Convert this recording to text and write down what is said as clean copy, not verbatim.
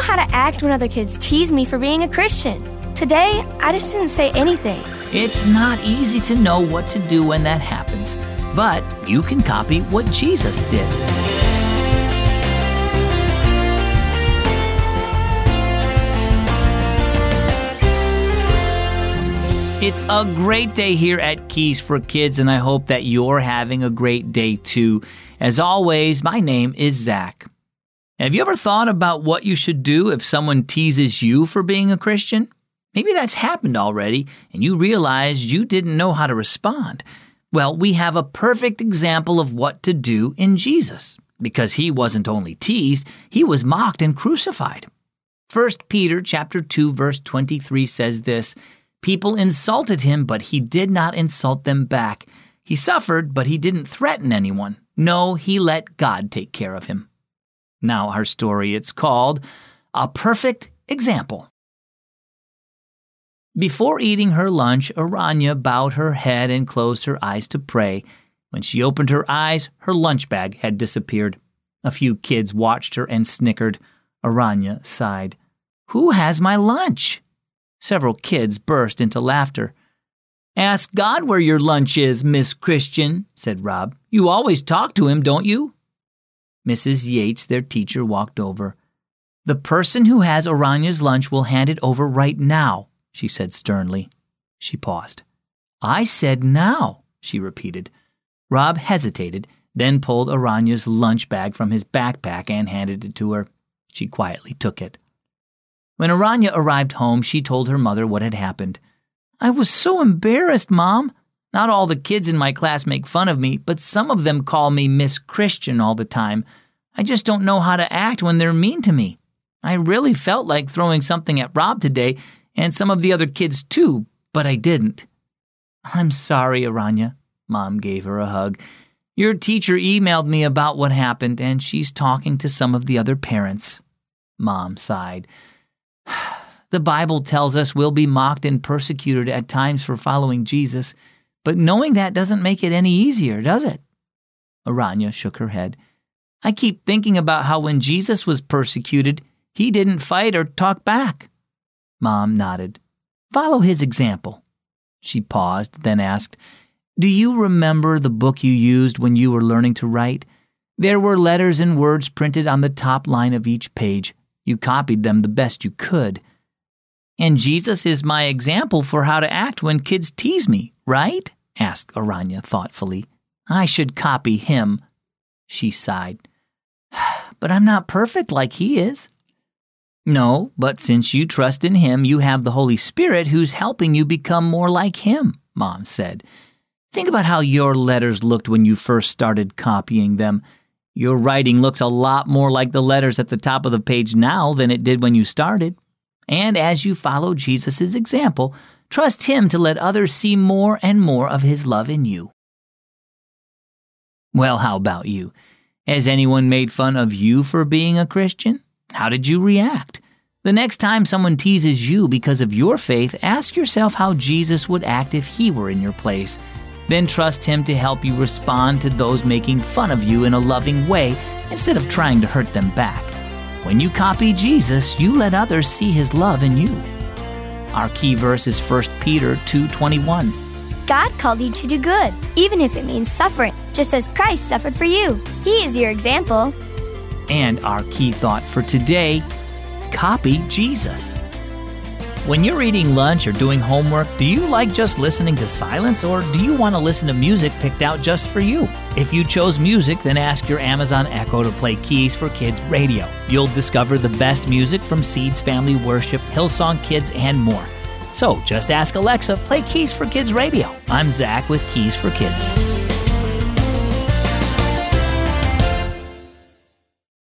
how to act when other kids tease me for being a Christian. Today, I just didn't say anything. It's not easy to know what to do when that happens, but you can copy what Jesus did. It's a great day here at Keys for Kids, and I hope that you're having a great day too. As always, my name is Zach. Have you ever thought about what you should do if someone teases you for being a Christian? Maybe that's happened already, and you realized you didn't know how to respond. Well, we have a perfect example of what to do in Jesus, because he wasn't only teased, he was mocked and crucified. 1 Peter chapter 2, verse 23 says this, "People insulted him, but he did not insult them back. He suffered, but he didn't threaten anyone. No, he let God take care of him." Now our story, it's called A Perfect Example. Before eating her lunch, Aranya bowed her head and closed her eyes to pray. When she opened her eyes, her lunch bag had disappeared. A few kids watched her and snickered. Aranya sighed. "Who has my lunch?" Several kids burst into laughter. "Ask God where your lunch is, Miss Christian," said Rob. "You always talk to him, don't you?" Mrs. Yates, their teacher, walked over. "The person who has Aranya's lunch will hand it over right now," she said sternly. She paused. "I said now," she repeated. Rob hesitated, then pulled Aranya's lunch bag from his backpack and handed it to her. She quietly took it. When Aranya arrived home, she told her mother what had happened. "I was so embarrassed, Mom. Not all the kids in my class make fun of me, but some of them call me Miss Christian all the time. I just don't know how to act when they're mean to me. I really felt like throwing something at Rob today, and some of the other kids too, but I didn't." "I'm sorry, Aranya." Mom gave her a hug. "Your teacher emailed me about what happened, and she's talking to some of the other parents." Mom sighed. "The Bible tells us we'll be mocked and persecuted at times for following Jesus, but knowing that doesn't make it any easier, does it?" Aranya shook her head. "I keep thinking about how when Jesus was persecuted, he didn't fight or talk back." Mom nodded. "Follow his example." She paused, then asked, "Do you remember the book you used when you were learning to write? There were letters and words printed on the top line of each page. You copied them the best you could. And Jesus is my example for how to act when kids tease me, right?" asked Aranya thoughtfully. "I should copy him." She sighed. "But I'm not perfect like he is." "No, but since you trust in him, you have the Holy Spirit who's helping you become more like him," Mom said. "Think about how your letters looked when you first started copying them. Your writing looks a lot more like the letters at the top of the page now than it did when you started. And as you follow Jesus' example, trust him to let others see more and more of his love in you." Well, how about you? Has anyone made fun of you for being a Christian? How did you react? The next time someone teases you because of your faith, ask yourself how Jesus would act if he were in your place. Then trust him to help you respond to those making fun of you in a loving way instead of trying to hurt them back. When you copy Jesus, you let others see his love in you. Our key verse is 1 Peter 2:21. God called you to do good, even if it means suffering, just as Christ suffered for you. He is your example. And our key thought for today, copy Jesus. When you're eating lunch or doing homework, do you like just listening to silence, or do you want to listen to music picked out just for you? If you chose music, then ask your Amazon Echo to play Keys for Kids Radio. You'll discover the best music from Seeds Family Worship, Hillsong Kids, and more. So just ask Alexa, play Keys for Kids Radio. I'm Zach with Keys for Kids.